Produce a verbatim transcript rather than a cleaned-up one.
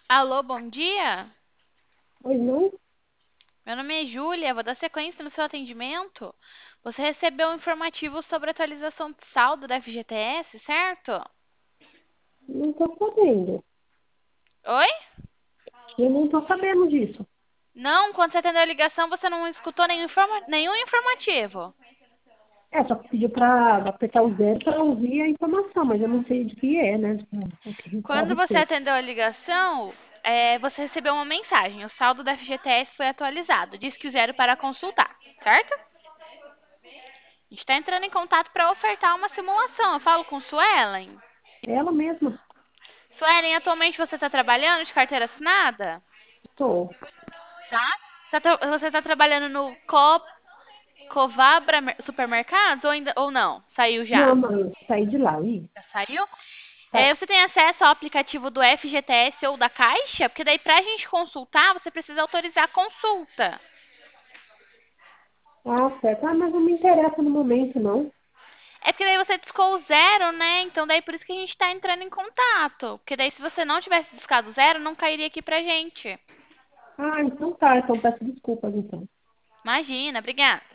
Alô, bom dia. Pois não? Meu nome é Júlia, vou dar sequência no seu atendimento. Você recebeu um informativo sobre atualização de saldo da F G T S, certo? Não tô sabendo. Oi? Eu não tô sabendo disso. Não, quando você atendeu a ligação, você não escutou nenhum, informa- nenhum informativo. É, só pediu pra apertar o zero pra ouvir a informação, mas eu não sei de que é, né? O que qual a Quando você respeito. atendeu a ligação, é, você recebeu uma mensagem. O saldo da F G T S foi atualizado. Diz que zero para consultar, certo? A gente está entrando em contato para ofertar uma simulação. Eu falo com Suelen. Ela mesma. Suelen, atualmente você está trabalhando de carteira assinada? Tô. Tá? Tá tra- Você está trabalhando no Co Covabra Mer- Supermercados ou ainda ou não? Saiu já? Não, não, eu saí de lá. Ih, Já saiu? tá. É, você tem acesso ao aplicativo do F G T S ou da Caixa? Porque daí pra gente consultar, você precisa autorizar a consulta. Ah, certo. Ah, mas não me interessa no momento, não. É porque daí você discou o zero, né? Então daí por isso que a gente tá entrando em contato. Porque daí se você não tivesse discado zero, não cairia aqui pra gente. Ah, então tá. Então peço desculpas, então. Imagina, obrigada.